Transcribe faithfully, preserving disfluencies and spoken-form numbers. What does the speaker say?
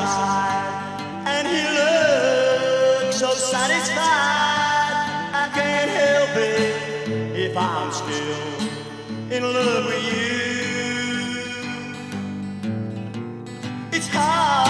side, and he looks so satisfied. I can't help it if I'm still in love with you. It's hard